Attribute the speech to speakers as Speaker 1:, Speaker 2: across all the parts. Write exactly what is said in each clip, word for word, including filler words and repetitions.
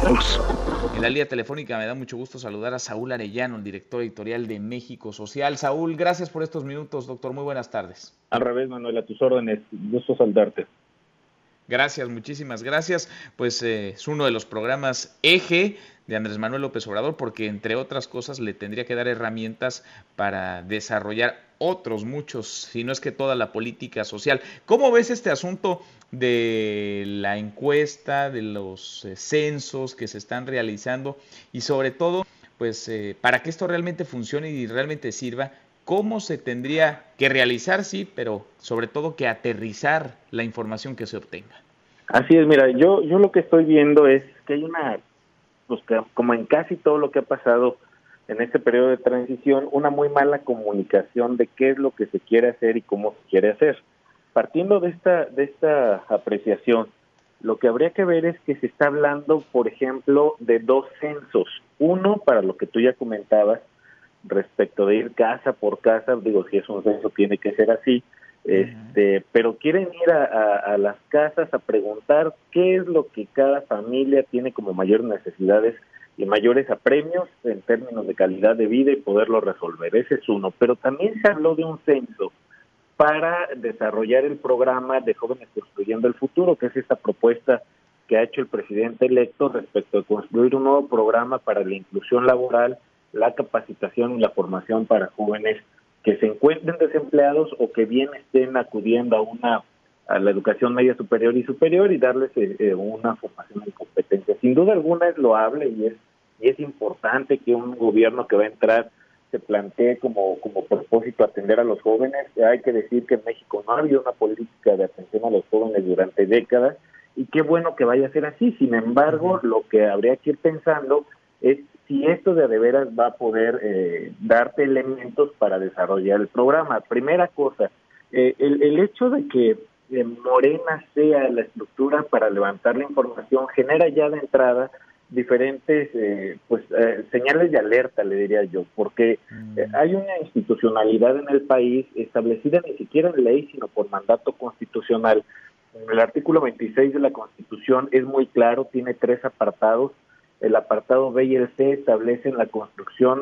Speaker 1: nosotros.
Speaker 2: En la línea telefónica me da mucho gusto saludar a Saúl Arellano, el director editorial de México Social. Saúl, gracias por estos minutos, doctor. Muy buenas tardes.
Speaker 3: Al revés, Manuel, a tus órdenes. Gusto saludarte.
Speaker 2: Gracias, muchísimas gracias. Pues eh, es uno de los programas eje de Andrés Manuel López Obrador, porque entre otras cosas le tendría que dar herramientas para desarrollar otros muchos, si no es que toda la política social. ¿Cómo ves este asunto de la encuesta, de los eh, censos que se están realizando y sobre todo, pues eh, para que esto realmente funcione y realmente sirva? ¿Cómo se tendría que realizar? Sí, pero sobre todo que aterrizar la información que se obtenga.
Speaker 3: Así es, mira, yo yo lo que estoy viendo es que hay una, pues que, como en casi todo lo que ha pasado en este periodo de transición, una muy mala comunicación de qué es lo que se quiere hacer y cómo se quiere hacer. Partiendo de esta de esta apreciación, lo que habría que ver es que se está hablando, por ejemplo, de dos censos. Uno, para lo que tú ya comentabas, respecto de ir casa por casa, digo, si es un censo tiene que ser así, este, uh-huh. pero quieren ir a, a, a las casas a preguntar qué es lo que cada familia tiene como mayores necesidades y mayores apremios en términos de calidad de vida y poderlo resolver. Ese es uno, pero también se habló de un censo para desarrollar el programa de Jóvenes Construyendo el Futuro, que es esta propuesta que ha hecho el presidente electo respecto de construir un nuevo programa para la inclusión laboral, la capacitación y la formación para jóvenes que se encuentren desempleados o que bien estén acudiendo a una a la educación media superior y superior y darles eh, una formación en competencias. Sin duda alguna es loable y es y es importante que un gobierno que va a entrar se plantee como como propósito atender a los jóvenes. Hay que decir que en México no ha habido una política de atención a los jóvenes durante décadas y qué bueno que vaya a ser así. Sin embargo, lo que habría que ir pensando es si esto de a de veras va a poder eh, darte elementos para desarrollar el programa. Primera cosa, eh, el, el hecho de que eh, Morena sea la estructura para levantar la información genera ya de entrada diferentes eh, pues eh, señales de alerta, le diría yo, porque eh, hay una institucionalidad en el país establecida ni siquiera en ley, sino por mandato constitucional. El artículo veintiséis de la Constitución es muy claro, tiene tres apartados. El apartado B y el C establecen la construcción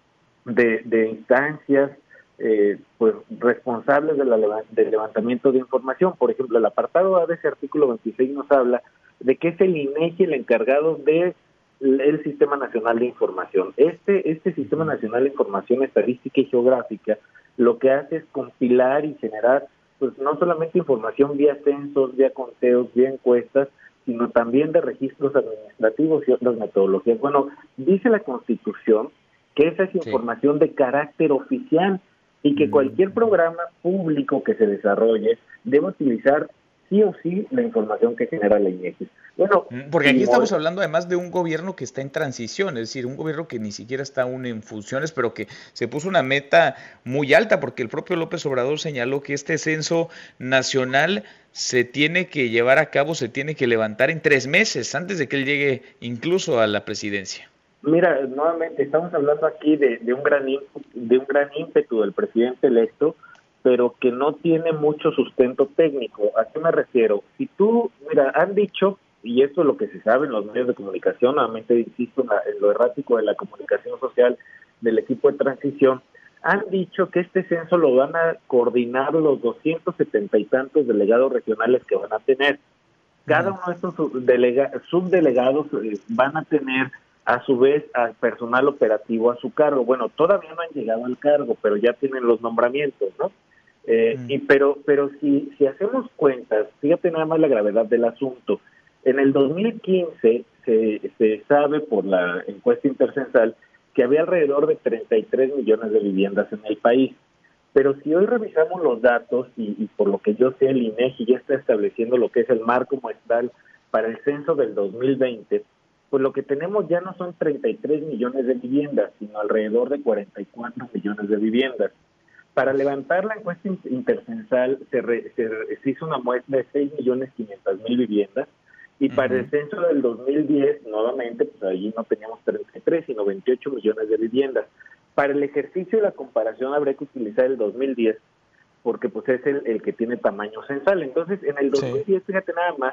Speaker 3: de, de instancias eh, pues responsables de la, del levantamiento de información. Por ejemplo, el apartado A de ese artículo veintiséis nos habla de que es el INEGI el encargado de el Sistema Nacional de Información. Este, este Sistema Nacional de Información Estadística y Geográfica lo que hace es compilar y generar pues no solamente información vía censos, vía conteos, vía encuestas, sino también de registros administrativos y otras metodologías. Bueno, dice la Constitución que esa es información sí. de carácter oficial y que cualquier programa público que se desarrolle debe utilizar sí o sí la información que genera la INEGI. Bueno,
Speaker 2: porque aquí estamos hablando además de un gobierno que está en transición, es decir, un gobierno que ni siquiera está aún en funciones, pero que se puso una meta muy alta, porque el propio López Obrador señaló que este censo nacional se tiene que llevar a cabo, se tiene que levantar en tres meses, antes de que él llegue incluso a la presidencia.
Speaker 3: Mira, nuevamente estamos hablando aquí de, de un gran de un gran ímpetu del presidente electo, pero que no tiene mucho sustento técnico. ¿A qué me refiero? Si tú, mira, han dicho, y esto es lo que se sabe en los medios de comunicación, nuevamente insisto en, la, en lo errático de la comunicación social del equipo de transición, han dicho que este censo lo van a coordinar los doscientos setenta y tantos delegados regionales que van a tener. Cada uno de estos subdelega, subdelegados eh, van a tener a su vez al personal operativo a su cargo. Bueno, todavía no han llegado al cargo, pero ya tienen los nombramientos, ¿no? Eh, mm. y pero pero si si hacemos cuentas, fíjate nada más la gravedad del asunto. En el dos mil quince se, se sabe por la encuesta intercensal que había alrededor de treinta y tres millones de viviendas en el país. Pero si hoy revisamos los datos, y, y por lo que yo sé, el INEGI ya está estableciendo lo que es el marco muestral para el censo del dos mil veinte, pues lo que tenemos ya no son treinta y tres millones de viviendas, sino alrededor de cuarenta y cuatro millones de viviendas. Para levantar la encuesta intercensal se, re, se, se hizo una muestra de seis millones quinientas mil viviendas, y uh-huh. para el censo del dos mil diez, nuevamente, pues allí no teníamos treinta y tres, sino veintiocho millones de viviendas. Para el ejercicio de la comparación habría que utilizar el dos mil diez, porque pues es el, el que tiene tamaño censal. Entonces, en el dos mil diez, sí. fíjate nada más,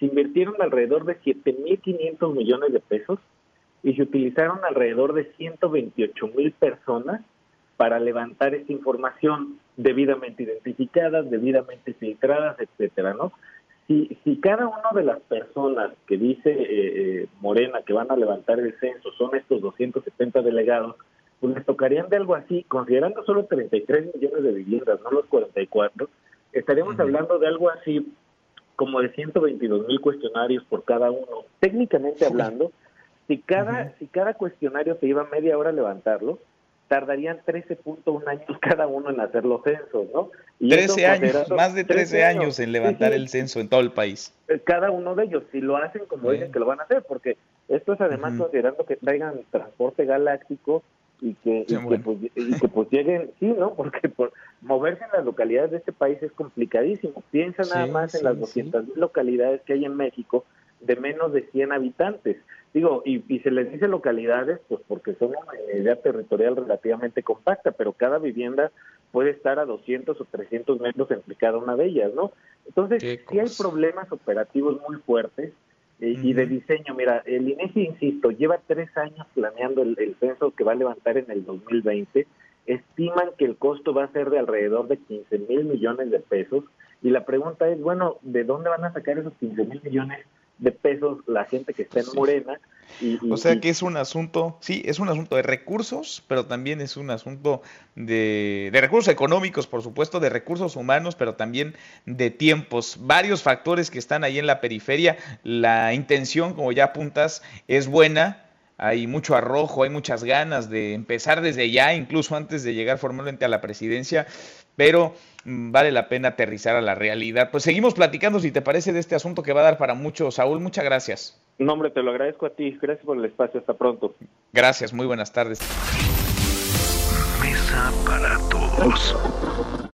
Speaker 3: se invirtieron alrededor de siete mil quinientos millones de pesos y se utilizaron alrededor de ciento veintiocho mil personas para levantar esta información debidamente identificadas, debidamente filtradas, etcétera, ¿no? Si, si cada una de las personas que dice eh, Morena que van a levantar el censo son estos doscientos setenta delegados, pues les tocarían de algo así, considerando solo treinta y tres millones de viviendas, no los cuarenta y cuatro, estaríamos uh-huh. hablando de algo así como de ciento veintidós mil cuestionarios por cada uno. Técnicamente hablando, si cada, uh-huh. si cada cuestionario se iba media hora a levantarlo, tardarían trece punto uno años cada uno en hacer los censos, ¿no?
Speaker 2: Y trece años, más de trece años en levantar sí, sí. el censo en todo el país.
Speaker 3: Cada uno de ellos, si lo hacen como Bien. dicen que lo van a hacer, porque esto es además uh-huh. considerando que traigan transporte galáctico y que, sí, y, bueno. que pues, y que pues lleguen, sí, ¿no? Porque por moverse en las localidades de este país es complicadísimo. Piensa nada sí, más sí, en las doscientas mil sí. localidades que hay en México de menos de cien habitantes. Digo, y, y se les dice localidades, pues porque son una idea territorial relativamente compacta, pero cada vivienda puede estar a doscientos o trescientos metros entre cada una de ellas, ¿no? Entonces, sí hay problemas operativos muy fuertes eh, uh-huh. y de diseño. Mira, el INEGI, insisto, lleva tres años planeando el, el censo que va a levantar en el dos mil veinte. Estiman que el costo va a ser de alrededor de quince mil millones de pesos. Y la pregunta es, bueno, ¿de dónde van a sacar esos quince mil millones de pesos la gente que está en Morena? Y, y,
Speaker 2: o sea
Speaker 3: y,
Speaker 2: que es un asunto, sí, es un asunto de recursos, pero también es un asunto de, de recursos económicos, por supuesto, de recursos humanos, pero también de tiempos. Varios factores que están ahí en la periferia. La intención, como ya apuntas, es buena. Hay mucho arrojo, hay muchas ganas de empezar desde ya, incluso antes de llegar formalmente a la presidencia, pero mmm, vale la pena aterrizar a la realidad. Pues seguimos platicando, si te parece, de este asunto que va a dar para mucho. Saúl, muchas gracias.
Speaker 3: No, hombre, te lo agradezco a ti. Gracias por el espacio. Hasta pronto.
Speaker 2: Gracias, muy buenas tardes.
Speaker 1: Mesa para todos.